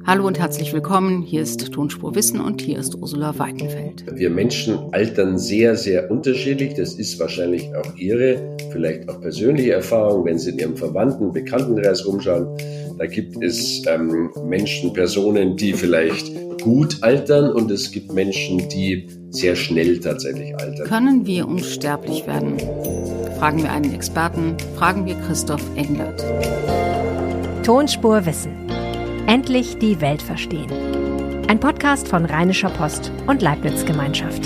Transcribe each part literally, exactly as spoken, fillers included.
Hallo und herzlich willkommen. Hier ist Tonspur Wissen und hier ist Ursula Weidenfeld. Wir Menschen altern sehr, sehr unterschiedlich. Das ist wahrscheinlich auch Ihre, vielleicht auch persönliche Erfahrung, wenn Sie in Ihrem Verwandten-, Bekanntenkreis rumschauen. Da gibt es ähm, Menschen, Personen, die vielleicht gut altern und es gibt Menschen, die sehr schnell tatsächlich altern. Können wir unsterblich werden? Fragen wir einen Experten, fragen wir Christoph Englert. Tonspur Wissen. Endlich die Welt verstehen. Ein Podcast von Rheinischer Post und Leibniz Gemeinschaft.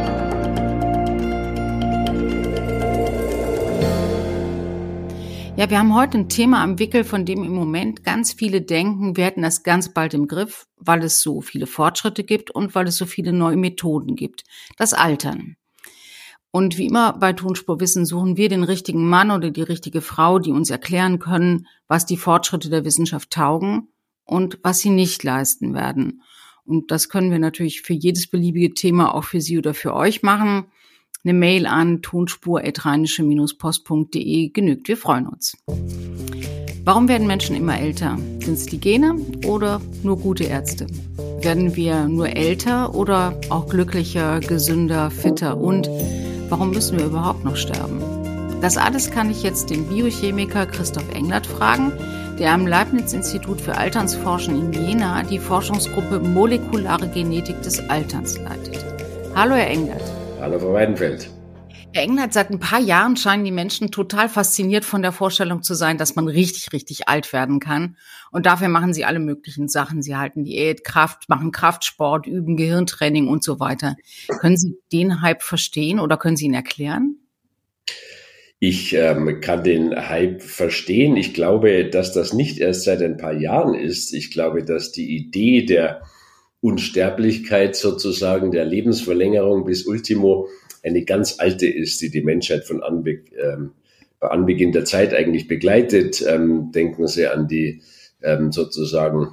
Ja, wir haben heute ein Thema am Wickel, von dem im Moment ganz viele denken, wir hätten das ganz bald im Griff, weil es so viele Fortschritte gibt und weil es so viele neue Methoden gibt. Das Altern. Und wie immer bei Tonspur Wissen suchen wir den richtigen Mann oder die richtige Frau, die uns erklären können, was die Fortschritte der Wissenschaft taugen und was sie nicht leisten werden. Und das können wir natürlich für jedes beliebige Thema auch für Sie oder für euch machen. Eine Mail an tonspur at rheinische post punkt de genügt. Wir freuen uns. Warum werden Menschen immer älter? Sind es die Gene oder nur gute Ärzte? Werden wir nur älter oder auch glücklicher, gesünder, fitter? Und warum müssen wir überhaupt noch sterben? Das alles kann ich jetzt den Biochemiker Christoph Englert fragen, der am Leibniz-Institut für Alternsforschung in Jena die Forschungsgruppe Molekulare Genetik des Alterns leitet. Hallo, Herr Englert. Hallo, Frau Weidenfeld. Herr Englert, seit ein paar Jahren scheinen die Menschen total fasziniert von der Vorstellung zu sein, dass man richtig, richtig alt werden kann. Und dafür machen sie alle möglichen Sachen. Sie halten Diät, Kraft, machen Kraftsport, üben Gehirntraining und so weiter. Können Sie den Hype verstehen oder können Sie ihn erklären? Ich ähm, kann den Hype verstehen. Ich glaube, dass das nicht erst seit ein paar Jahren ist. Ich glaube, dass die Idee der Unsterblichkeit sozusagen, der Lebensverlängerung bis Ultimo eine ganz alte ist, die die Menschheit von Anbe- ähm, bei Anbeginn der Zeit eigentlich begleitet. Ähm, denken Sie an die ähm, sozusagen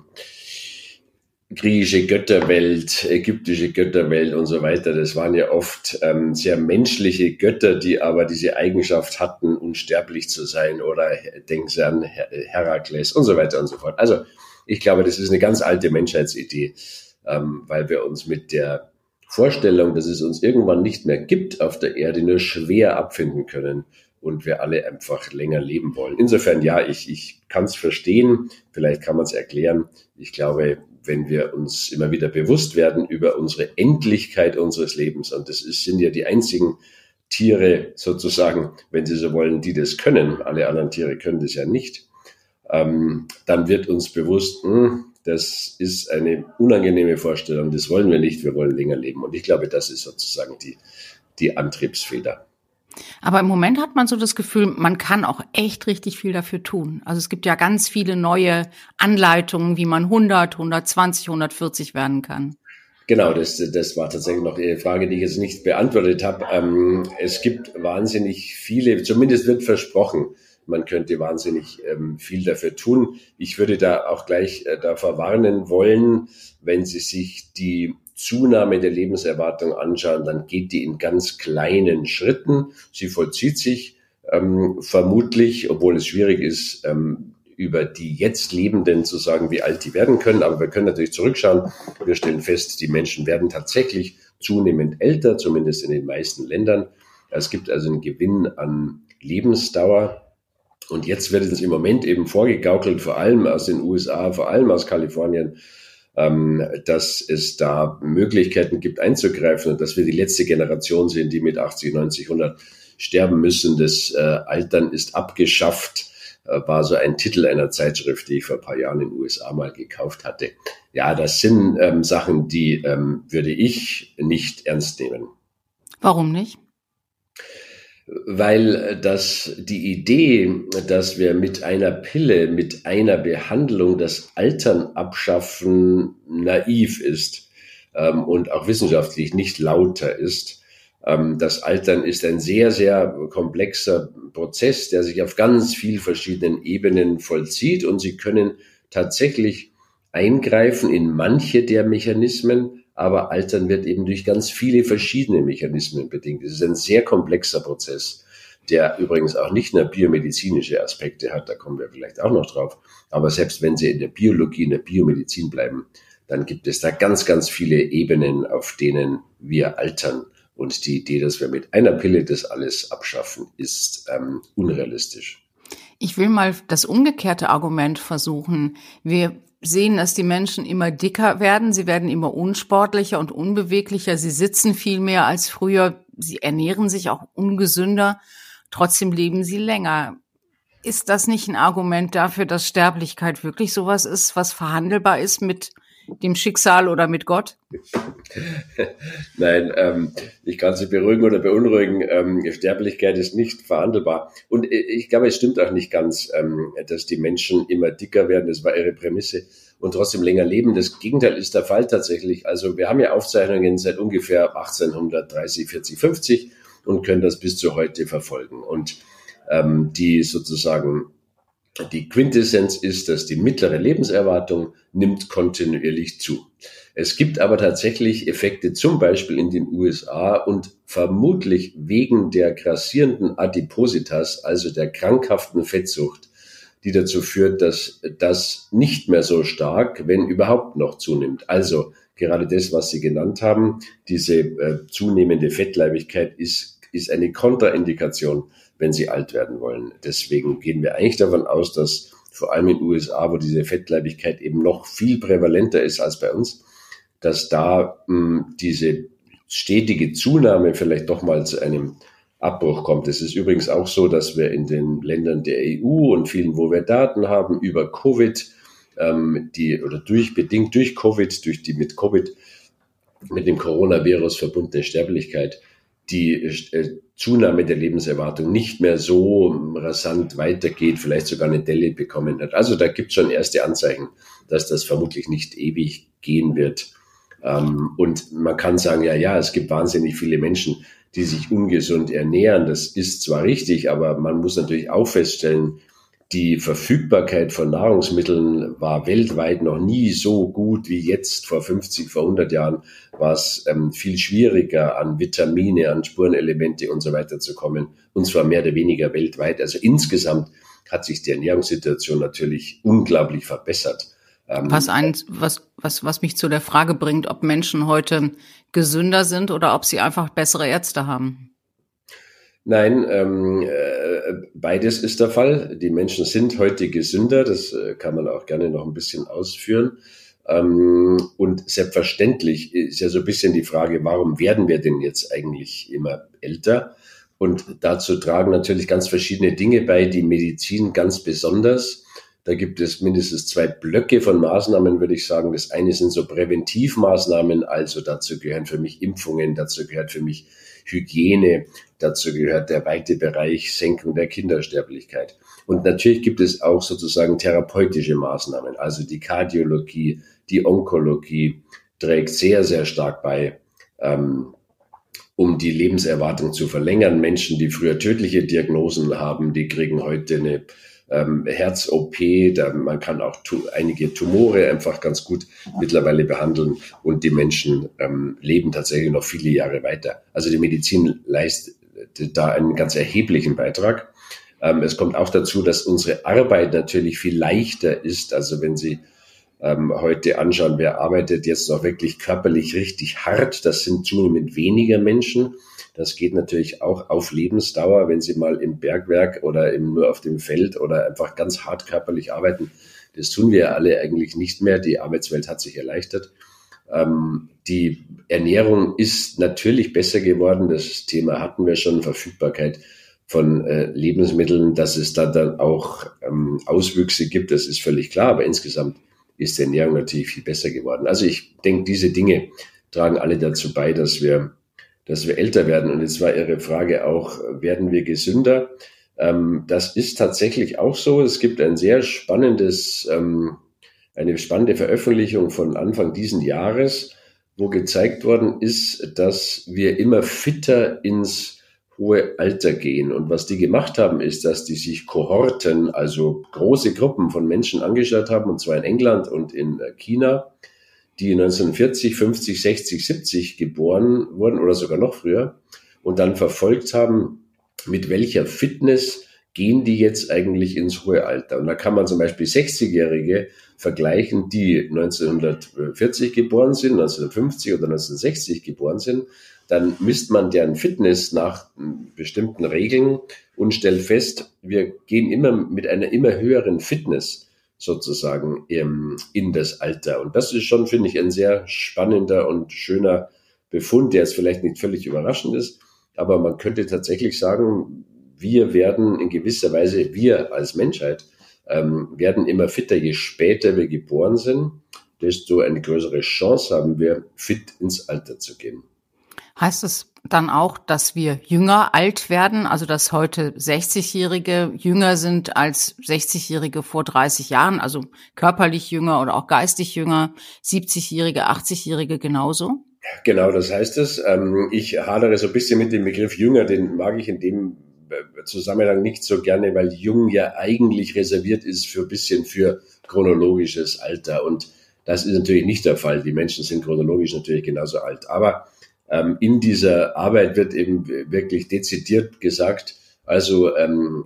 griechische Götterwelt, ägyptische Götterwelt und so weiter. Das waren ja oft ähm, sehr menschliche Götter, die aber diese Eigenschaft hatten, unsterblich zu sein. Oder denken Sie an Her- Herakles und so weiter und so fort. Also ich glaube, das ist eine ganz alte Menschheitsidee, ähm, weil wir uns mit der Vorstellung, dass es uns irgendwann nicht mehr gibt auf der Erde, nur schwer abfinden können und wir alle einfach länger leben wollen. Insofern, ja, ich, ich kann es verstehen, vielleicht kann man es erklären. Ich glaube, wenn wir uns immer wieder bewusst werden über unsere Endlichkeit unseres Lebens, und das ist, sind ja die einzigen Tiere sozusagen, wenn Sie so wollen, die das können, alle anderen Tiere können das ja nicht, ähm, dann wird uns bewusst, mh, das ist eine unangenehme Vorstellung, das wollen wir nicht, wir wollen länger leben. Und ich glaube, das ist sozusagen die, die Antriebsfeder. Aber im Moment hat man so das Gefühl, man kann auch echt richtig viel dafür tun. Also es gibt ja ganz viele neue Anleitungen, wie man hundert, hundertzwanzig, hundertvierzig werden kann. Genau, das, das war tatsächlich noch eine Frage, die ich jetzt nicht beantwortet habe. Ähm, es gibt wahnsinnig viele, zumindest wird versprochen, man könnte wahnsinnig ähm, viel dafür tun. Ich würde da auch gleich äh, davor warnen wollen, wenn Sie sich die Zunahme der Lebenserwartung anschauen, dann geht die in ganz kleinen Schritten. Sie vollzieht sich ähm, vermutlich, obwohl es schwierig ist, ähm, über die jetzt Lebenden zu sagen, wie alt die werden können. Aber wir können natürlich zurückschauen. Wir stellen fest, die Menschen werden tatsächlich zunehmend älter, zumindest in den meisten Ländern. Es gibt also einen Gewinn an Lebensdauer. Und jetzt wird es im Moment eben vorgegaukelt, vor allem aus den U S A, vor allem aus Kalifornien, dass es da Möglichkeiten gibt einzugreifen und dass wir die letzte Generation sind, die mit achtzig, neunzig, hundert sterben müssen. Das äh, Altern ist abgeschafft, äh, war so ein Titel einer Zeitschrift, die ich vor ein paar Jahren in den U S A mal gekauft hatte. Ja, das sind ähm, Sachen, die ähm, würde ich nicht ernst nehmen. Warum nicht? Weil das die Idee, dass wir mit einer Pille, mit einer Behandlung das Altern abschaffen, naiv ist ähm, und auch wissenschaftlich nicht lauter ist. Ähm, das Altern ist ein sehr, sehr komplexer Prozess, der sich auf ganz vielen verschiedenen Ebenen vollzieht und Sie können tatsächlich eingreifen in manche der Mechanismen, aber Altern wird eben durch ganz viele verschiedene Mechanismen bedingt. Es ist ein sehr komplexer Prozess. der übrigens auch nicht nur biomedizinische Aspekte hat, da kommen wir vielleicht auch noch drauf. Aber selbst wenn Sie in der Biologie, in der Biomedizin bleiben, dann gibt es da ganz, ganz viele Ebenen, auf denen wir altern. Und die Idee, dass wir mit einer Pille das alles abschaffen, ist ähm, unrealistisch. Ich will mal das umgekehrte Argument versuchen. Wir sehen, dass die Menschen immer dicker werden. Sie werden immer unsportlicher und unbeweglicher. Sie sitzen viel mehr als früher. Sie ernähren sich auch ungesünder. Trotzdem leben sie länger. Ist das nicht ein Argument dafür, dass Sterblichkeit wirklich sowas ist, was verhandelbar ist mit dem Schicksal oder mit Gott? Nein, ähm, ich kann Sie beruhigen oder beunruhigen. Ähm, Sterblichkeit ist nicht verhandelbar. Und ich glaube, es stimmt auch nicht ganz, ähm, dass die Menschen immer dicker werden. Das war Ihre Prämisse. Und trotzdem länger leben. Das Gegenteil ist der Fall tatsächlich. Also wir haben ja Aufzeichnungen seit ungefähr achtzehnhundertdreißig, vierzig, fünfzig und können das bis zu heute verfolgen. Und ähm, die sozusagen die Quintessenz ist, dass die mittlere Lebenserwartung nimmt kontinuierlich zu. Es gibt aber tatsächlich Effekte, zum Beispiel in den U S A und vermutlich wegen der grassierenden Adipositas, also der krankhaften Fettsucht, die dazu führt, dass das nicht mehr so stark, wenn überhaupt noch zunimmt. Also gerade das, was Sie genannt haben, diese äh, zunehmende Fettleibigkeit ist, ist eine Kontraindikation, wenn Sie alt werden wollen. Deswegen gehen wir eigentlich davon aus, dass vor allem in den U S A, wo diese Fettleibigkeit eben noch viel prävalenter ist als bei uns, dass da mh, diese stetige Zunahme vielleicht doch mal zu einem Abbruch kommt. Es ist übrigens auch so, dass wir in den Ländern der E U und vielen, wo wir Daten haben über Covid, ähm, die oder durch bedingt durch Covid, durch die mit Covid, mit dem Coronavirus verbundene Sterblichkeit, die äh, Zunahme der Lebenserwartung nicht mehr so rasant weitergeht, vielleicht sogar eine Delle bekommen hat. Also da gibt es schon erste Anzeichen, dass das vermutlich nicht ewig gehen wird. Ähm, und man kann sagen, ja, ja, es gibt wahnsinnig viele Menschen, die sich ungesund ernähren. Das ist zwar richtig, aber man muss natürlich auch feststellen, die Verfügbarkeit von Nahrungsmitteln war weltweit noch nie so gut wie jetzt. Vor fünfzig, vor hundert Jahren war es ähm, viel schwieriger, an Vitamine, an Spurenelemente und so weiter zu kommen. Und zwar mehr oder weniger weltweit. Also insgesamt hat sich die Ernährungssituation natürlich unglaublich verbessert. Ähm, was, ein, was, was, was mich zu der Frage bringt, ob Menschen heute gesünder sind oder ob sie einfach bessere Ärzte haben. Nein, ähm, äh, beides ist der Fall. Die Menschen sind heute gesünder, das äh, kann man auch gerne noch ein bisschen ausführen. Ähm, und selbstverständlich ist ja so ein bisschen die Frage, warum werden wir denn jetzt eigentlich immer älter? Und dazu tragen natürlich ganz verschiedene Dinge bei, die Medizin ganz besonders. Da gibt es mindestens zwei Blöcke von Maßnahmen, würde ich sagen. Das eine sind so Präventivmaßnahmen, also dazu gehören für mich Impfungen, dazu gehört für mich Hygiene, dazu gehört der weite Bereich Senkung der Kindersterblichkeit. Und natürlich gibt es auch sozusagen therapeutische Maßnahmen, also die Kardiologie, die Onkologie trägt sehr, sehr stark bei, ähm, um die Lebenserwartung zu verlängern. Menschen, die früher tödliche Diagnosen haben, die kriegen heute eine ähm, Herz-O P, da, man kann auch tu- einige Tumore einfach ganz gut mittlerweile behandeln und die Menschen ähm, leben tatsächlich noch viele Jahre weiter. Also die Medizin leistet da einen ganz erheblichen Beitrag. Ähm, es kommt auch dazu, dass unsere Arbeit natürlich viel leichter ist. Also wenn Sie ähm, heute anschauen, wer arbeitet jetzt noch wirklich körperlich richtig hart, das sind zunehmend weniger Menschen. Das geht natürlich auch auf Lebensdauer, wenn Sie mal im Bergwerk oder im, nur auf dem Feld oder einfach ganz hart körperlich arbeiten. Das tun wir alle eigentlich nicht mehr. Die Arbeitswelt hat sich erleichtert. Ähm, die Ernährung ist natürlich besser geworden. Das Thema hatten wir schon, Verfügbarkeit von äh, Lebensmitteln. Dass es da dann auch ähm, Auswüchse gibt, das ist völlig klar. Aber insgesamt ist die Ernährung natürlich viel besser geworden. Also ich denke, diese Dinge tragen alle dazu bei, dass wir dass wir älter werden. Und jetzt war Ihre Frage auch, werden wir gesünder? Ähm, das ist tatsächlich auch so. Es gibt ein sehr spannendes, ähm, eine spannende Veröffentlichung von Anfang diesen Jahres, wo gezeigt worden ist, dass wir immer fitter ins hohe Alter gehen. Und was die gemacht haben, ist, dass die sich Kohorten, also große Gruppen von Menschen angeschaut haben, und zwar in England und in China, die neunzehnhundertvierzig, fünfzig, sechzig, siebzig geboren wurden oder sogar noch früher und dann verfolgt haben, mit welcher Fitness gehen die jetzt eigentlich ins hohe Alter? Und da kann man zum Beispiel sechzigjährige vergleichen, die neunzehnhundertvierzig geboren sind, neunzehnhundertfünfzig oder neunzehnhundertsechzig geboren sind. Dann misst man deren Fitness nach bestimmten Regeln und stellt fest, wir gehen immer mit einer immer höheren Fitness sozusagen in das Alter. Und das ist schon, finde ich, ein sehr spannender und schöner Befund, der jetzt vielleicht nicht völlig überraschend ist, aber man könnte tatsächlich sagen, wir werden in gewisser Weise, wir als Menschheit, ähm, werden immer fitter, je später wir geboren sind, desto eine größere Chance haben wir, fit ins Alter zu gehen. Heißt es dann auch, dass wir jünger alt werden, also dass heute sechzigjährige jünger sind als sechzigjährige vor dreißig Jahren, also körperlich jünger oder auch geistig jünger, siebzigjährige, achtzigjährige genauso? Genau, das heißt es. Ich hadere so ein bisschen mit dem Begriff jünger, den mag ich in dem Zusammenhang nicht so gerne, weil jung ja eigentlich reserviert ist für ein bisschen für chronologisches Alter. Und das ist natürlich nicht der Fall. Die Menschen sind chronologisch natürlich genauso alt. Aber ähm, in dieser Arbeit wird eben wirklich dezidiert gesagt, also ähm,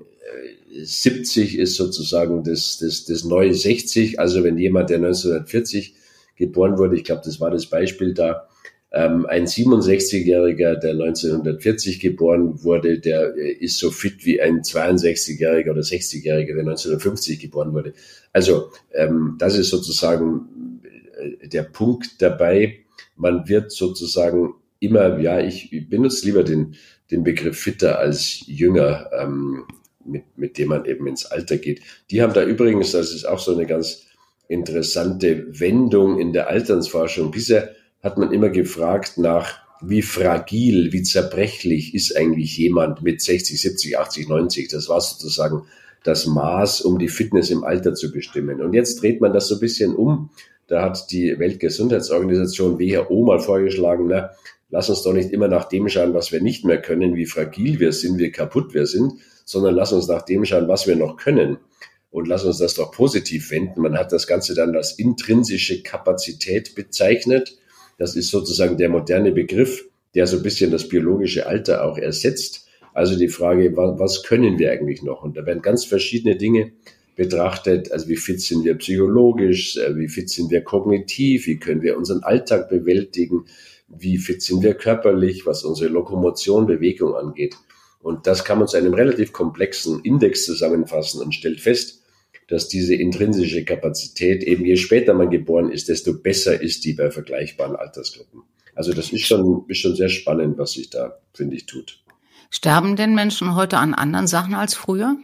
siebzig ist sozusagen das, das, das neue sechzig. Also wenn jemand, der neunzehnhundertvierzig geboren wurde, ich glaube, das war das Beispiel da, ähm, ein siebenundsechzigjähriger, der neunzehnhundertvierzig geboren wurde, der äh, ist so fit wie ein zweiundsechzigjähriger oder sechzigjähriger, der neunzehnhundertfünfzig geboren wurde. Also ähm, das ist sozusagen äh, der Punkt dabei. Man wird sozusagen immer, ja, ich, ich benutze lieber den, den Begriff fitter als jünger, ähm, mit, mit dem man eben ins Alter geht. Die haben da übrigens, das ist auch so eine ganz interessante Wendung in der Alternsforschung. Bisher hat man immer gefragt nach, wie fragil, wie zerbrechlich ist eigentlich jemand mit sechzig, siebzig, achtzig, neunzig. Das war sozusagen das Maß, um die Fitness im Alter zu bestimmen. Und jetzt dreht man das so ein bisschen um. Da hat die Weltgesundheitsorganisation W H O mal vorgeschlagen, na, lass uns doch nicht immer nach dem schauen, was wir nicht mehr können, wie fragil wir sind, wie kaputt wir sind, sondern lass uns nach dem schauen, was wir noch können. Und lass uns das doch positiv wenden. Man hat das Ganze dann als intrinsische Kapazität bezeichnet. Das ist sozusagen der moderne Begriff, der so ein bisschen das biologische Alter auch ersetzt. Also die Frage, was können wir eigentlich noch? Und da werden ganz verschiedene Dinge betrachtet. Also wie fit sind wir psychologisch? Wie fit sind wir kognitiv? Wie können wir unseren Alltag bewältigen? Wie fit sind wir körperlich, was unsere Lokomotion, Bewegung angeht? Und das kann man zu einem relativ komplexen Index zusammenfassen und stellt fest, dass diese intrinsische Kapazität eben je später man geboren ist, desto besser ist die bei vergleichbaren Altersgruppen. Also das ist schon, ist schon sehr spannend, was sich da, finde ich, tut. Sterben denn Menschen heute an anderen Sachen als früher?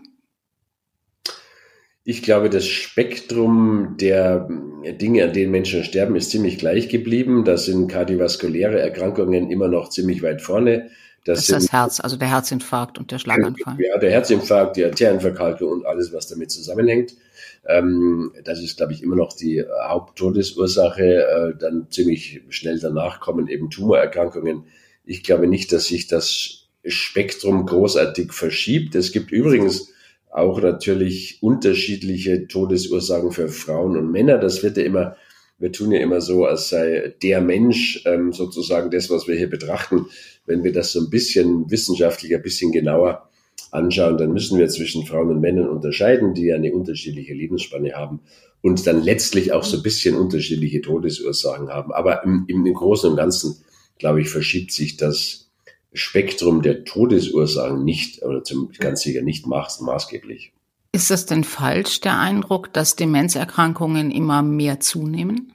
Ich glaube, das Spektrum der Dinge, an denen Menschen sterben, ist ziemlich gleich geblieben. Da sind kardiovaskuläre Erkrankungen immer noch ziemlich weit vorne. Das, das ist das Herz, also der Herzinfarkt und der Schlaganfall. Ja, der Herzinfarkt, die Arterienverkalkung und alles, was damit zusammenhängt. Ähm, das ist, glaube ich, immer noch die Haupttodesursache. Äh, dann ziemlich schnell danach kommen eben Tumorerkrankungen. Ich glaube nicht, dass sich das Spektrum großartig verschiebt. Es gibt übrigens auch natürlich unterschiedliche Todesursachen für Frauen und Männer. Das wird ja immer, wir tun ja immer so, als sei der Mensch ähm, sozusagen das, was wir hier betrachten. Wenn wir das so ein bisschen wissenschaftlicher, ein bisschen genauer anschauen, dann müssen wir zwischen Frauen und Männern unterscheiden, die ja eine unterschiedliche Lebensspanne haben und dann letztlich auch so ein bisschen unterschiedliche Todesursachen haben. Aber im, im Großen und Ganzen, glaube ich, verschiebt sich das Spektrum der Todesursachen nicht, oder zum, ganz sicher nicht maß, maßgeblich. Ist das denn falsch, der Eindruck, dass Demenzerkrankungen immer mehr zunehmen?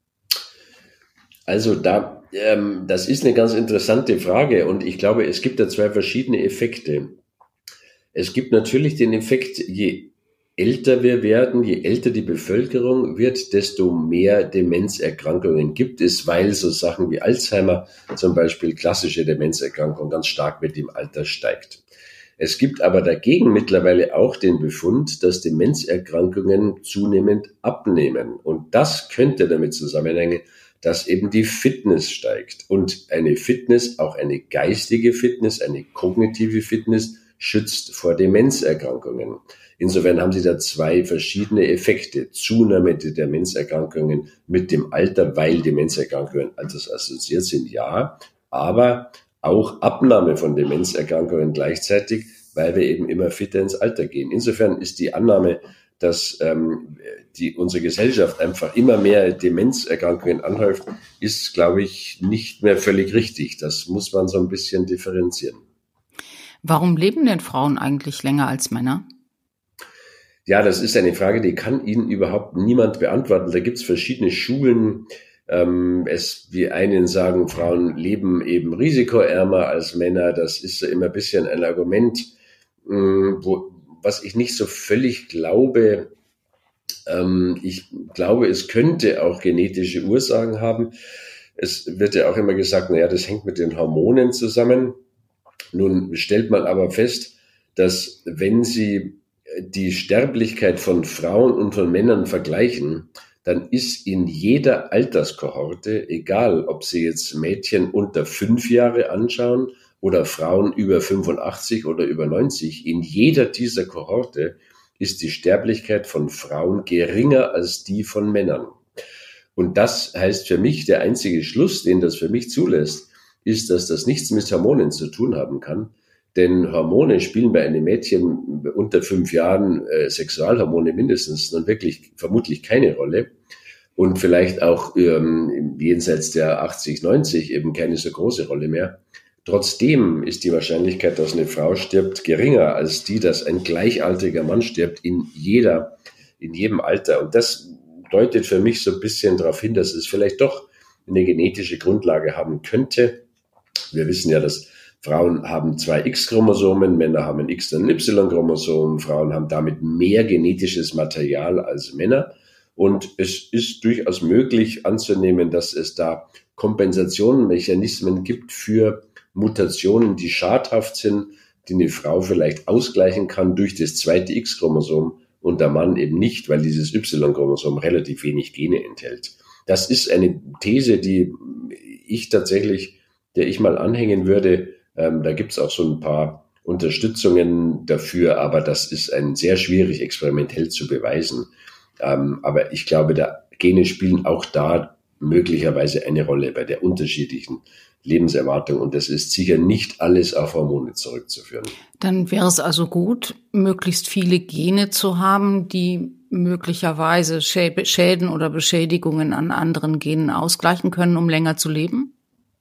Also da, ähm, das ist eine ganz interessante Frage und ich glaube, es gibt da zwei verschiedene Effekte. Es gibt natürlich den Effekt, je älter wir werden, je älter die Bevölkerung wird, desto mehr Demenzerkrankungen gibt es, weil so Sachen wie Alzheimer, zum Beispiel klassische Demenzerkrankung, ganz stark mit dem Alter steigt. Es gibt aber dagegen mittlerweile auch den Befund, dass Demenzerkrankungen zunehmend abnehmen. Und das könnte damit zusammenhängen, dass eben die Fitness steigt. Und eine Fitness, auch eine geistige Fitness, eine kognitive Fitness, schützt vor Demenzerkrankungen. Insofern haben Sie da zwei verschiedene Effekte. Zunahme der Demenzerkrankungen mit dem Alter, weil Demenzerkrankungen altersassoziiert sind, ja. Aber auch Abnahme von Demenzerkrankungen gleichzeitig, weil wir eben immer fitter ins Alter gehen. Insofern ist die Annahme, dass ähm, die, unsere Gesellschaft einfach immer mehr Demenzerkrankungen anhäuft, ist, glaube ich, nicht mehr völlig richtig. Das muss man so ein bisschen differenzieren. Warum leben denn Frauen eigentlich länger als Männer? Ja, das ist eine Frage, die kann Ihnen überhaupt niemand beantworten. Da gibt es verschiedene Schulen. Ähm, es, wie einen sagen, Frauen leben eben risikoärmer als Männer. Das ist so immer ein bisschen ein Argument, mh, wo, was ich nicht so völlig glaube. Ähm, ich glaube, es könnte auch genetische Ursachen haben. Es wird ja auch immer gesagt, naja, das hängt mit den Hormonen zusammen. Nun stellt man aber fest, dass wenn Sie die Sterblichkeit von Frauen und von Männern vergleichen, dann ist in jeder Alterskohorte, egal ob Sie jetzt Mädchen unter fünf Jahre anschauen oder Frauen über fünfundachtzig oder über neunzig, in jeder dieser Kohorte ist die Sterblichkeit von Frauen geringer als die von Männern. Und das heißt für mich, der einzige Schluss, den das für mich zulässt, ist, dass das nichts mit Hormonen zu tun haben kann. Denn Hormone spielen bei einem Mädchen unter fünf Jahren, äh, Sexualhormone mindestens, dann wirklich vermutlich keine Rolle. Und vielleicht auch ähm, jenseits der achtzig, neunzig eben keine so große Rolle mehr. Trotzdem ist die Wahrscheinlichkeit, dass eine Frau stirbt, geringer als die, dass ein gleichaltriger Mann stirbt in jeder, in jedem Alter. Und das deutet für mich so ein bisschen darauf hin, dass es vielleicht doch eine genetische Grundlage haben könnte. Wir wissen ja, dass Frauen haben zwei X-Chromosomen, Männer haben ein X- und ein Y-Chromosom. Frauen haben damit mehr genetisches Material als Männer. Und es ist durchaus möglich anzunehmen, dass es da Kompensationsmechanismen gibt für Mutationen, die schadhaft sind, die eine Frau vielleicht ausgleichen kann durch das zweite X-Chromosom und der Mann eben nicht, weil dieses Y-Chromosom relativ wenig Gene enthält. Das ist eine These, die ich tatsächlich, der ich mal anhängen würde. Ähm, da gibt es auch so ein paar Unterstützungen dafür, aber das ist ein sehr schwierig experimentell zu beweisen. Ähm, aber ich glaube, da Gene spielen auch da möglicherweise eine Rolle bei der unterschiedlichen Lebenserwartung. Und das ist sicher nicht alles auf Hormone zurückzuführen. Dann wäre es also gut, möglichst viele Gene zu haben, die möglicherweise Schäden oder Beschädigungen an anderen Genen ausgleichen können, um länger zu leben?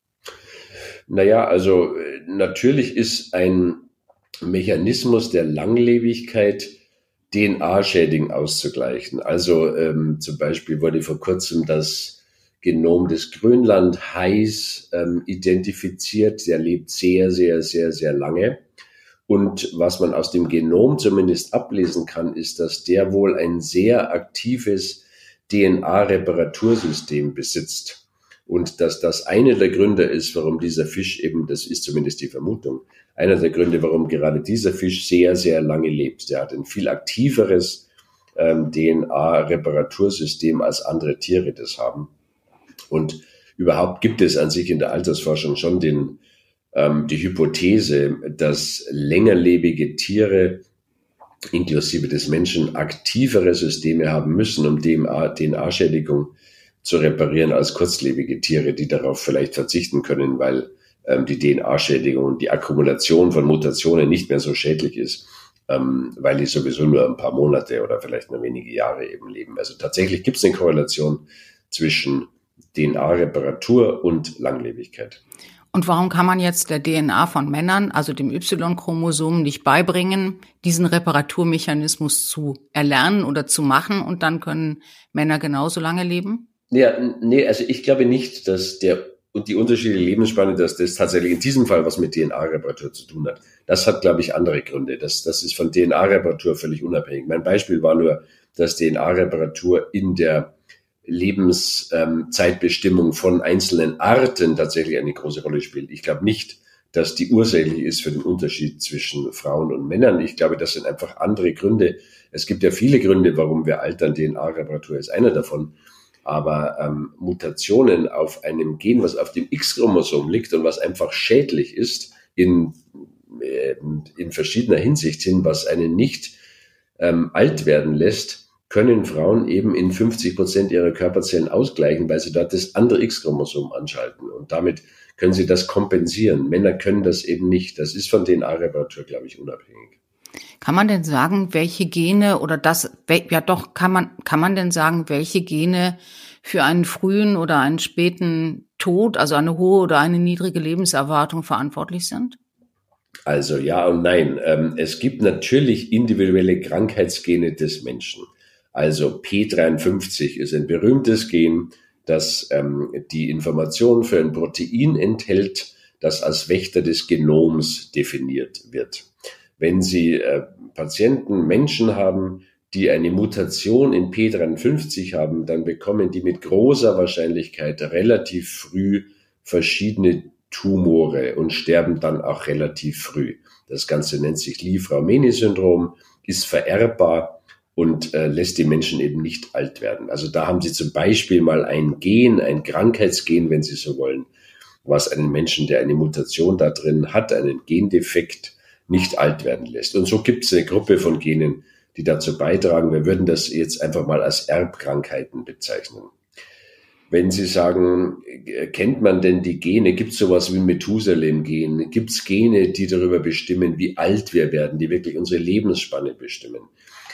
Naja, also natürlich ist ein Mechanismus der Langlebigkeit, D N A-Schädigen auszugleichen. Also ähm, zum Beispiel wurde vor kurzem das Genom des Grönlandhais ähm, identifiziert. Der lebt sehr, sehr, sehr, sehr lange. Und was man aus dem Genom zumindest ablesen kann, ist, dass der wohl ein sehr aktives D N A-Reparatursystem besitzt. Und dass das einer der Gründe ist, warum dieser Fisch eben, das ist zumindest die Vermutung, einer der Gründe, warum gerade dieser Fisch sehr, sehr lange lebt. Der hat ein viel aktiveres ähm, D N A-Reparatursystem, als andere Tiere das haben. Und überhaupt gibt es an sich in der Altersforschung schon den, ähm, die Hypothese, dass längerlebige Tiere inklusive des Menschen aktivere Systeme haben müssen, um D N A-Schädigung zu reparieren als kurzlebige Tiere, die darauf vielleicht verzichten können, weil ähm, die D N A-Schädigung und die Akkumulation von Mutationen nicht mehr so schädlich ist, ähm, weil die sowieso nur ein paar Monate oder vielleicht nur wenige Jahre eben leben. Also tatsächlich gibt es eine Korrelation zwischen D N A-Reparatur und Langlebigkeit. Und warum kann man jetzt der D N A von Männern, also dem Y-Chromosom, nicht beibringen, diesen Reparaturmechanismus zu erlernen oder zu machen und dann können Männer genauso lange leben? Ja, nee, also ich glaube nicht, dass der und die unterschiedliche Lebensspanne, dass das tatsächlich in diesem Fall was mit D N A-Reparatur zu tun hat. Das hat, glaube ich, andere Gründe. Das, das ist von D N A-Reparatur völlig unabhängig. Mein Beispiel war nur, dass D N A-Reparatur in der Lebenszeitbestimmung ähm, von einzelnen Arten tatsächlich eine große Rolle spielt. Ich glaube nicht, dass die ursächlich ist für den Unterschied zwischen Frauen und Männern. Ich glaube, das sind einfach andere Gründe. Es gibt ja viele Gründe, warum wir altern. D N A-Reparatur ist einer davon. Aber ähm, Mutationen auf einem Gen, was auf dem X-Chromosom liegt und was einfach schädlich ist in, äh, in verschiedener Hinsicht hin, was einen nicht ähm, alt werden lässt, können Frauen eben in fünfzig Prozent ihrer Körperzellen ausgleichen, weil sie dort das andere X-Chromosom anschalten. Und damit können sie das kompensieren. Männer können das eben nicht. Das ist von D N A-Reparatur, glaube ich, unabhängig. Kann man denn sagen, welche Gene oder das, ja doch, kann man, kann man denn sagen, welche Gene für einen frühen oder einen späten Tod, also eine hohe oder eine niedrige Lebenserwartung verantwortlich sind? Also ja und nein. Es gibt natürlich individuelle Krankheitsgene des Menschen. Also P dreiundfünfzig ist ein berühmtes Gen, das ähm, die Information für ein Protein enthält, das als Wächter des Genoms definiert wird. Wenn Sie äh, Patienten, Menschen haben, die eine Mutation in P dreiundfünfzig haben, dann bekommen die mit großer Wahrscheinlichkeit relativ früh verschiedene Tumore und sterben dann auch relativ früh. Das Ganze nennt sich Li-Fraumeni-Syndrom, ist vererbbar und äh, lässt die Menschen eben nicht alt werden. Also da haben Sie zum Beispiel mal ein Gen, ein Krankheitsgen, wenn Sie so wollen, was einen Menschen, der eine Mutation da drin hat, einen Gendefekt, nicht alt werden lässt. Und so gibt es eine Gruppe von Genen, die dazu beitragen. Wir würden das jetzt einfach mal als Erbkrankheiten bezeichnen. Wenn Sie sagen, kennt man denn die Gene? Gibt es sowas wie ein Methusalem-Gen? Gibt es Gene, die darüber bestimmen, wie alt wir werden, die wirklich unsere Lebensspanne bestimmen?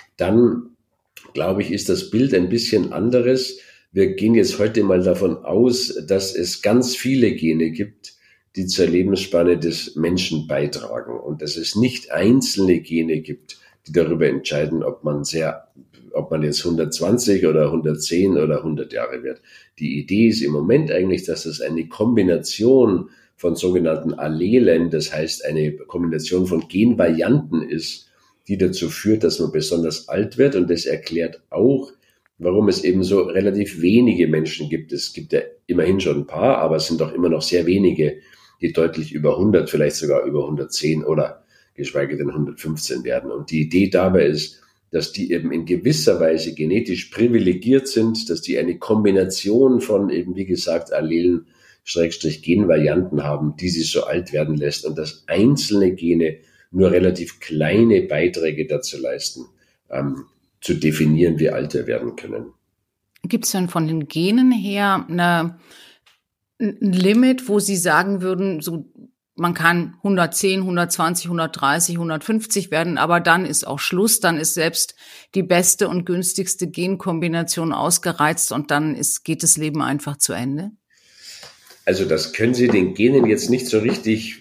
Dann, glaube ich, ist das Bild ein bisschen anderes. Wir gehen jetzt heute mal davon aus, dass es ganz viele Gene gibt, die zur Lebensspanne des Menschen beitragen und dass es nicht einzelne Gene gibt, die darüber entscheiden, ob man sehr, ob man jetzt hundertzwanzig oder hundertzehn oder hundert Jahre wird. Die Idee ist im Moment eigentlich, dass es eine Kombination von sogenannten Allelen, das heißt eine Kombination von Genvarianten ist, die dazu führt, dass man besonders alt wird. Und das erklärt auch, warum es eben so relativ wenige Menschen gibt. Es gibt ja immerhin schon ein paar, aber es sind doch immer noch sehr wenige, die deutlich über hundert, vielleicht sogar über hundertzehn oder geschweige denn hundertfünfzehn werden. Und die Idee dabei ist, dass die eben in gewisser Weise genetisch privilegiert sind, dass die eine Kombination von eben, wie gesagt, Allelen, Schrägstrich Genvarianten haben, die sie so alt werden lässt und dass einzelne Gene nur relativ kleine Beiträge dazu leisten, ähm, zu definieren, wie alt wir werden können. Gibt es denn von den Genen her eine, ein Limit, wo Sie sagen würden, so man kann hundertzehn, hundertzwanzig, hundertdreißig, hundertfünfzig werden, aber dann ist auch Schluss, dann ist selbst die beste und günstigste Genkombination ausgereizt und dann ist, geht das Leben einfach zu Ende? Also das können Sie den Genen jetzt nicht so richtig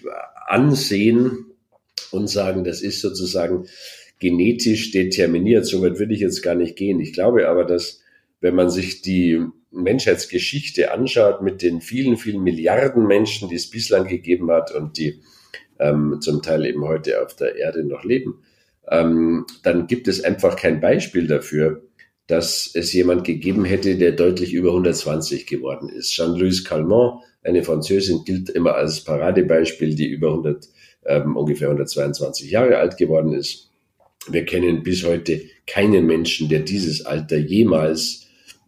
ansehen und sagen, das ist sozusagen genetisch determiniert. So weit würde ich jetzt gar nicht gehen. Ich glaube aber, dass wenn man sich die Menschheitsgeschichte anschaut mit den vielen, vielen Milliarden Menschen, die es bislang gegeben hat und die ähm, zum Teil eben heute auf der Erde noch leben, ähm, dann gibt es einfach kein Beispiel dafür, dass es jemand gegeben hätte, der deutlich über hundertzwanzig geworden ist. Jeanne-Louise Calment, eine Französin, gilt immer als Paradebeispiel, die über hundert, ähm, ungefähr hundertzweiundzwanzig Jahre alt geworden ist. Wir kennen bis heute keinen Menschen, der dieses Alter jemals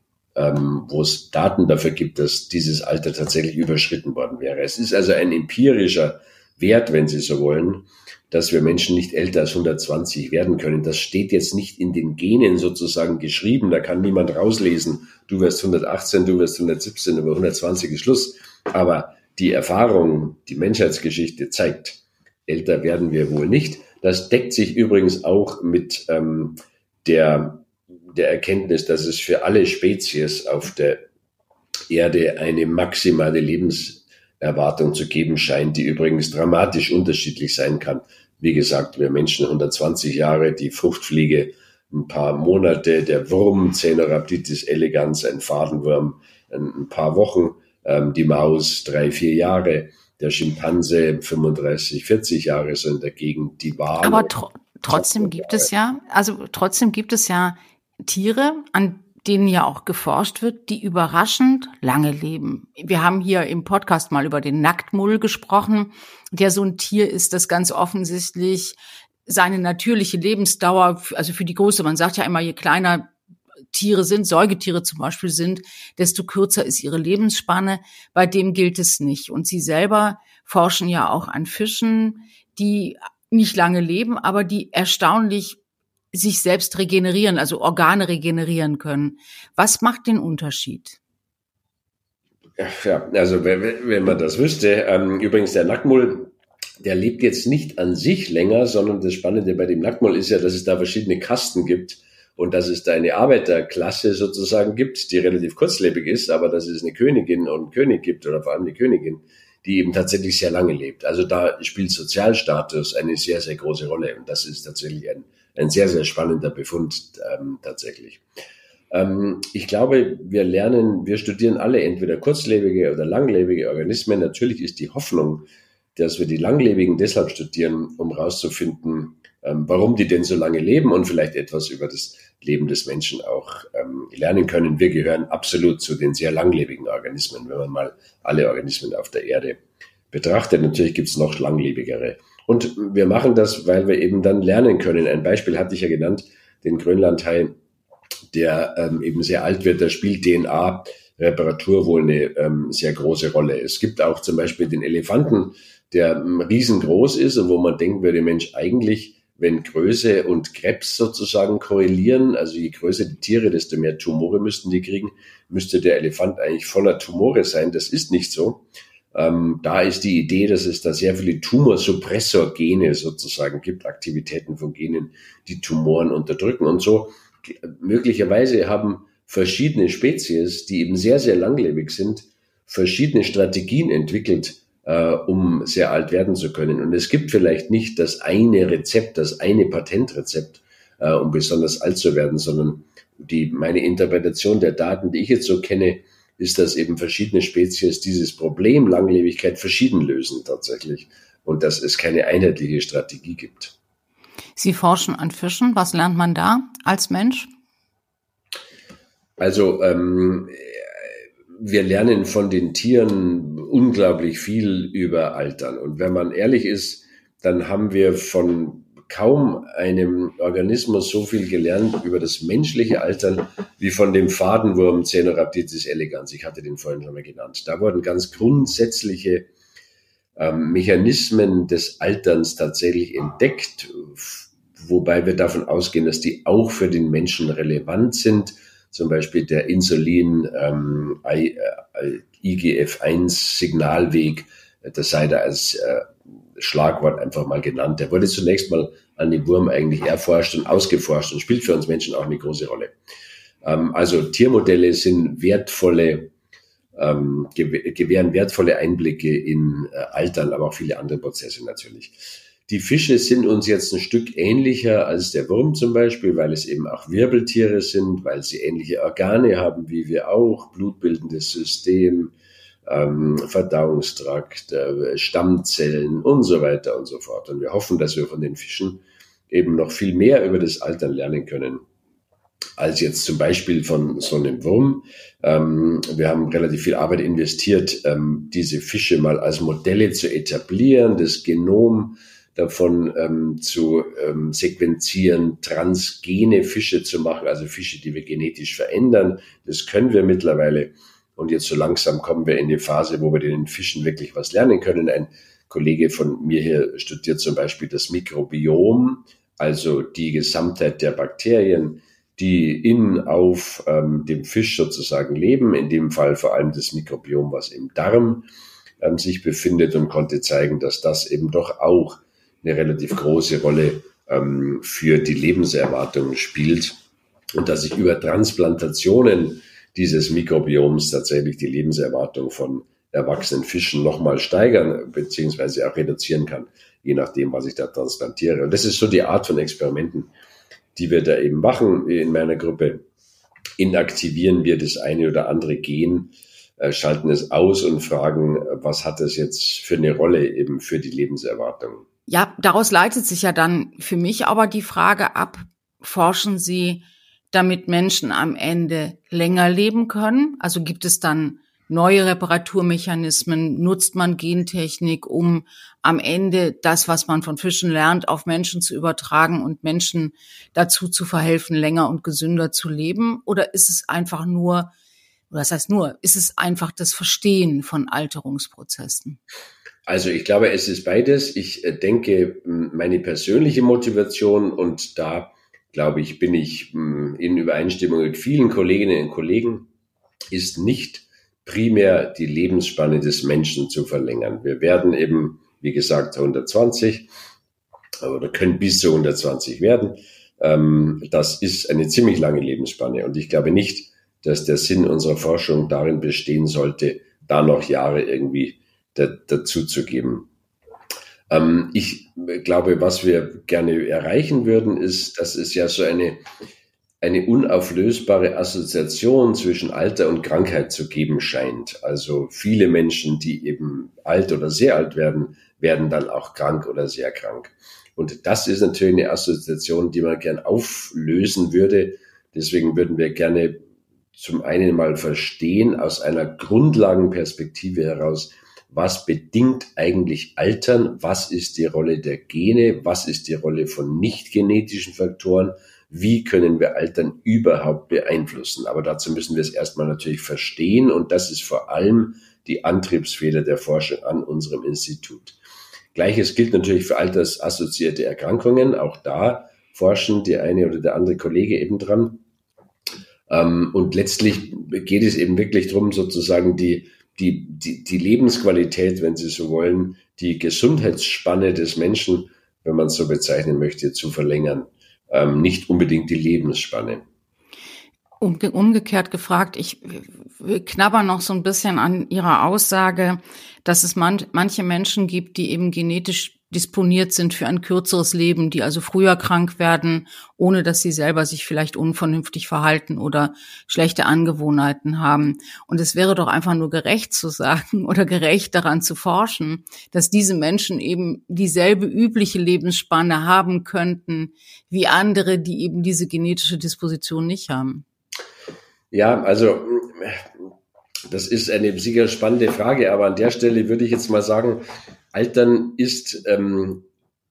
Ähm, wo es Daten dafür gibt, dass dieses Alter tatsächlich überschritten worden wäre. Es ist also ein empirischer Wert, wenn Sie so wollen, dass wir Menschen nicht älter als hundertzwanzig werden können. Das steht jetzt nicht in den Genen sozusagen geschrieben. Da kann niemand rauslesen, du wirst hundertachtzehn, du wirst hundertsiebzehn, über hundertzwanzig ist Schluss. Aber die Erfahrung, die Menschheitsgeschichte zeigt, älter werden wir wohl nicht. Das deckt sich übrigens auch mit ähm, der der Erkenntnis, dass es für alle Spezies auf der Erde eine maximale Lebenserwartung zu geben scheint, die übrigens dramatisch unterschiedlich sein kann. Wie gesagt, wir Menschen hundertzwanzig Jahre, die Fruchtfliege ein paar Monate, der Wurm, Caenorhabditis elegans, ein Fadenwurm, ein paar Wochen, ähm, die Maus drei, vier Jahre, der Schimpanse fünfunddreißig, vierzig Jahre so in der Gegend, die Wale. Aber tr- trotzdem gibt es ja, also trotzdem gibt es ja Tiere, an denen ja auch geforscht wird, die überraschend lange leben. Wir haben hier im Podcast mal über den Nacktmull gesprochen, der so ein Tier ist, das ganz offensichtlich seine natürliche Lebensdauer, also für die Größe, man sagt ja immer, je kleiner Tiere sind, Säugetiere zum Beispiel sind, desto kürzer ist ihre Lebensspanne. Bei dem gilt es nicht. Und Sie selber forschen ja auch an Fischen, die nicht lange leben, aber die erstaunlich sich selbst regenerieren, also Organe regenerieren können. Was macht den Unterschied? Ja, also wenn, wenn man das wüsste, ähm, übrigens der Nacktmull, der lebt jetzt nicht an sich länger, sondern das Spannende bei dem Nacktmull ist ja, dass es da verschiedene Kasten gibt und dass es da eine Arbeiterklasse sozusagen gibt, die relativ kurzlebig ist, aber dass es eine Königin und einen König gibt oder vor allem eine Königin, die eben tatsächlich sehr lange lebt. Also da spielt Sozialstatus eine sehr, sehr große Rolle und das ist tatsächlich ein, ein sehr, sehr spannender Befund ähm, tatsächlich. Ähm, ich glaube, wir lernen, wir studieren alle entweder kurzlebige oder langlebige Organismen. Natürlich ist die Hoffnung, dass wir die Langlebigen deshalb studieren, um herauszufinden, ähm, warum die denn so lange leben und vielleicht etwas über das Leben des Menschen auch ähm, lernen können. Wir gehören absolut zu den sehr langlebigen Organismen, wenn man mal alle Organismen auf der Erde betrachtet. Natürlich gibt es noch langlebigere. Und wir machen das, weil wir eben dann lernen können. Ein Beispiel hatte ich ja genannt, den Grönlandhai, der ähm, eben sehr alt wird, da spielt D N A-Reparatur wohl eine ähm, sehr große Rolle. Es gibt auch zum Beispiel den Elefanten, der ähm, riesengroß ist und wo man denken würde, Mensch, eigentlich, wenn Größe und Krebs sozusagen korrelieren, also je größer die Tiere, desto mehr Tumore müssten die kriegen, müsste der Elefant eigentlich voller Tumore sein. Das ist nicht so. Ähm, da ist die Idee, dass es da sehr viele Tumorsuppressor-Gene sozusagen gibt, Aktivitäten von Genen, die Tumoren unterdrücken und so. Möglicherweise haben verschiedene Spezies, die eben sehr, sehr langlebig sind, verschiedene Strategien entwickelt, äh, um sehr alt werden zu können. Und es gibt vielleicht nicht das eine Rezept, das eine Patentrezept, äh, um besonders alt zu werden, sondern die, meine Interpretation der Daten, die ich jetzt so kenne, ist, dass eben verschiedene Spezies dieses Problem Langlebigkeit verschieden lösen tatsächlich und dass es keine einheitliche Strategie gibt. Sie forschen an Fischen. Was lernt man da als Mensch? Also ähm, wir lernen von den Tieren unglaublich viel über Altern. Und wenn man ehrlich ist, dann haben wir von kaum einem Organismus so viel gelernt über das menschliche Altern wie von dem Fadenwurm Caenorhabditis elegans. Ich hatte den vorhin schon mal genannt. Da wurden ganz grundsätzliche ähm, Mechanismen des Alterns tatsächlich entdeckt, wobei wir davon ausgehen, dass die auch für den Menschen relevant sind. Zum Beispiel der Insulin ähm, I G F eins Signalweg, das sei da als äh, Schlagwort einfach mal genannt. Der wurde zunächst mal an dem Wurm eigentlich erforscht und ausgeforscht und spielt für uns Menschen auch eine große Rolle. Ähm, also Tiermodelle sind wertvolle, ähm, gewähren wertvolle Einblicke in äh, Altern, aber auch viele andere Prozesse natürlich. Die Fische sind uns jetzt ein Stück ähnlicher als der Wurm zum Beispiel, weil es eben auch Wirbeltiere sind, weil sie ähnliche Organe haben wie wir auch, blutbildendes System, ähm, Verdauungstrakt, äh, Stammzellen und so weiter und so fort. Und wir hoffen, dass wir von den Fischen eben noch viel mehr über das Altern lernen können, als jetzt zum Beispiel von so einem Wurm. Ähm, wir haben relativ viel Arbeit investiert, ähm, diese Fische mal als Modelle zu etablieren, das Genom davon ähm, zu ähm, sequenzieren, transgene Fische zu machen, also Fische, die wir genetisch verändern. Das können wir mittlerweile. Und jetzt so langsam kommen wir in die Phase, wo wir den Fischen wirklich was lernen können. Ein Kollege von mir hier studiert zum Beispiel das Mikrobiom, also die Gesamtheit der Bakterien, die in, auf ähm, dem Fisch sozusagen leben, in dem Fall vor allem das Mikrobiom, was im Darm ähm, sich befindet, und konnte zeigen, dass das eben doch auch eine relativ große Rolle ähm, für die Lebenserwartung spielt und dass sich über Transplantationen dieses Mikrobioms tatsächlich die Lebenserwartung von erwachsenen Fischen nochmal steigern beziehungsweise auch reduzieren kann, je nachdem, was ich da transplantiere. Und das ist so die Art von Experimenten, die wir da eben machen in meiner Gruppe. Inaktivieren wir das eine oder andere Gen, äh, schalten es aus und fragen, was hat das jetzt für eine Rolle eben für die Lebenserwartung? Ja, daraus leitet sich ja dann für mich aber die Frage ab, forschen Sie, damit Menschen am Ende länger leben können? Also gibt es dann neue Reparaturmechanismen? Nutzt man Gentechnik, um am Ende das, was man von Fischen lernt, auf Menschen zu übertragen und Menschen dazu zu verhelfen, länger und gesünder zu leben? Oder ist es einfach nur, oder das heißt nur, ist es einfach das Verstehen von Alterungsprozessen? Also ich glaube, es ist beides. Ich denke, meine persönliche Motivation, und da glaube ich, bin ich in Übereinstimmung mit vielen Kolleginnen und Kollegen, ist nicht primär die Lebensspanne des Menschen zu verlängern. Wir werden eben, wie gesagt, hundertzwanzig oder können bis zu hundertzwanzig werden. Das ist eine ziemlich lange Lebensspanne und ich glaube nicht, dass der Sinn unserer Forschung darin bestehen sollte, da noch Jahre irgendwie dazu zu geben. Ich glaube, was wir gerne erreichen würden, ist, dass es ja so eine, eine unauflösbare Assoziation zwischen Alter und Krankheit zu geben scheint. Also viele Menschen, die eben alt oder sehr alt werden, werden dann auch krank oder sehr krank. Und das ist natürlich eine Assoziation, die man gern auflösen würde. Deswegen würden wir gerne zum einen mal verstehen, aus einer Grundlagenperspektive heraus, was bedingt eigentlich Altern? Was ist die Rolle der Gene? Was ist die Rolle von nicht genetischen Faktoren? Wie können wir Altern überhaupt beeinflussen? Aber dazu müssen wir es erstmal natürlich verstehen und das ist vor allem die Antriebsfeder der Forschung an unserem Institut. Gleiches gilt natürlich für altersassoziierte Erkrankungen. Auch da forschen die eine oder der andere Kollege eben dran. Und letztlich geht es eben wirklich darum, sozusagen die Die, die, die Lebensqualität, wenn Sie so wollen, die Gesundheitsspanne des Menschen, wenn man es so bezeichnen möchte, zu verlängern. Ähm, nicht unbedingt die Lebensspanne. Umge- umgekehrt gefragt, ich knabber noch so ein bisschen an Ihrer Aussage, dass es man, manche Menschen gibt, die eben genetisch disponiert sind für ein kürzeres Leben, die also früher krank werden, ohne dass sie selber sich vielleicht unvernünftig verhalten oder schlechte Angewohnheiten haben. Und es wäre doch einfach nur gerecht zu sagen oder gerecht daran zu forschen, dass diese Menschen eben dieselbe übliche Lebensspanne haben könnten wie andere, die eben diese genetische Disposition nicht haben. Ja, also das ist eine sicher spannende Frage, aber an der Stelle würde ich jetzt mal sagen, Altern ist ähm,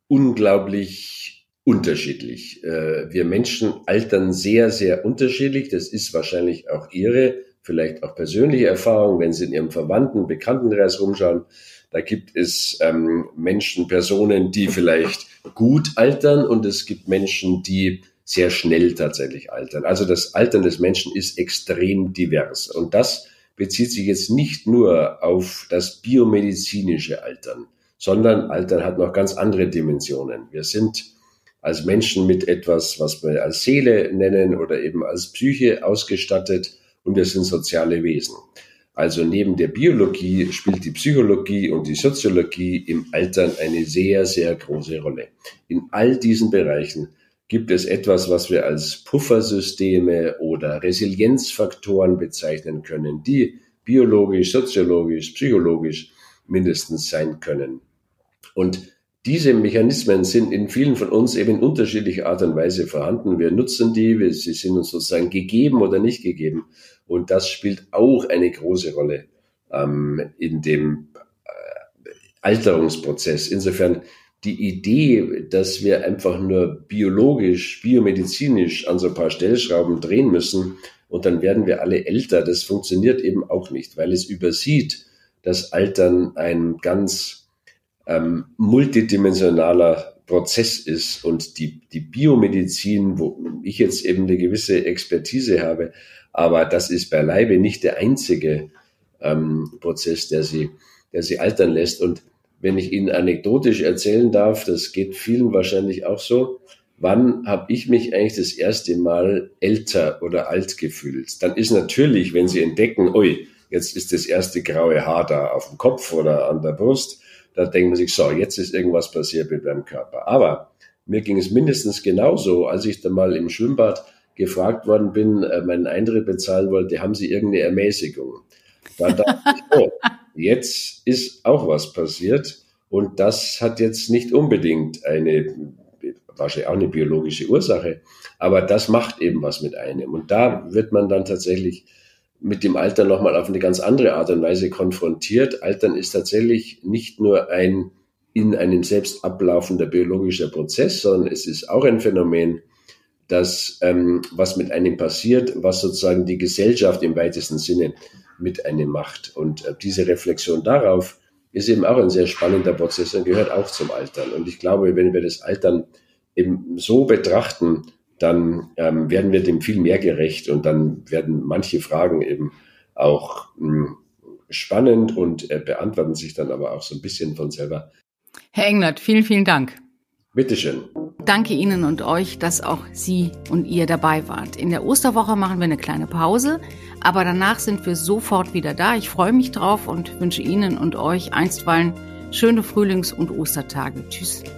unglaublich unterschiedlich. Äh, wir Menschen altern sehr, sehr unterschiedlich. Das ist wahrscheinlich auch Ihre, vielleicht auch persönliche Erfahrung, wenn Sie in Ihrem Verwandten-, Bekanntenkreis rumschauen. Da gibt es ähm, Menschen, Personen, die vielleicht gut altern und es gibt Menschen, die sehr schnell tatsächlich altern. Also das Altern des Menschen ist extrem divers und das bezieht sich jetzt nicht nur auf das biomedizinische Altern, sondern Altern hat noch ganz andere Dimensionen. Wir sind als Menschen mit etwas, was wir als Seele nennen oder eben als Psyche ausgestattet und wir sind soziale Wesen. Also neben der Biologie spielt die Psychologie und die Soziologie im Altern eine sehr, sehr große Rolle. In all diesen Bereichen gibt es etwas, was wir als Puffersysteme oder Resilienzfaktoren bezeichnen können, die biologisch, soziologisch, psychologisch mindestens sein können. Und diese Mechanismen sind in vielen von uns eben in unterschiedlicher Art und Weise vorhanden. Wir nutzen die, sie sind uns sozusagen gegeben oder nicht gegeben. Und das spielt auch eine große Rolle ähm, in dem äh, Alterungsprozess. Insofern die Idee, dass wir einfach nur biologisch, biomedizinisch an so ein paar Stellschrauben drehen müssen und dann werden wir alle älter, das funktioniert eben auch nicht, weil es übersieht, dass Altern ein ganz ähm, multidimensionaler Prozess ist und die, die Biomedizin, wo ich jetzt eben eine gewisse Expertise habe, aber das ist beileibe nicht der einzige ähm, Prozess, der sie, der sie altern lässt. Und wenn ich Ihnen anekdotisch erzählen darf, das geht vielen wahrscheinlich auch so, wann habe ich mich eigentlich das erste Mal älter oder alt gefühlt? Dann ist natürlich, wenn Sie entdecken, ui, jetzt ist das erste graue Haar da auf dem Kopf oder an der Brust, da denkt man sich, so, jetzt ist irgendwas passiert mit meinem Körper. Aber mir ging es mindestens genauso, als ich da mal im Schwimmbad gefragt worden bin, meinen Eintritt bezahlen wollte, haben Sie irgendeine Ermäßigung? Da dachte ich, oh, jetzt ist auch was passiert und das hat jetzt nicht unbedingt eine, wahrscheinlich auch eine biologische Ursache, aber das macht eben was mit einem. Und da wird man dann tatsächlich mit dem Alter nochmal auf eine ganz andere Art und Weise konfrontiert. Altern ist tatsächlich nicht nur ein in einem selbst ablaufender biologischer Prozess, sondern es ist auch ein Phänomen, das, ähm, was mit einem passiert, was sozusagen die Gesellschaft im weitesten Sinne mit einem macht. Und äh, diese Reflexion darauf ist eben auch ein sehr spannender Prozess und gehört auch zum Altern. Und ich glaube, wenn wir das Altern eben so betrachten, dann ähm, werden wir dem viel mehr gerecht und dann werden manche Fragen eben auch mh, spannend und äh, beantworten sich dann aber auch so ein bisschen von selber. Herr Englert, vielen, vielen Dank. Bitteschön. Danke Ihnen und euch, dass auch Sie und ihr dabei wart. In der Osterwoche machen wir eine kleine Pause, aber danach sind wir sofort wieder da. Ich freue mich drauf und wünsche Ihnen und euch einstweilen schöne Frühlings- und Ostertage. Tschüss.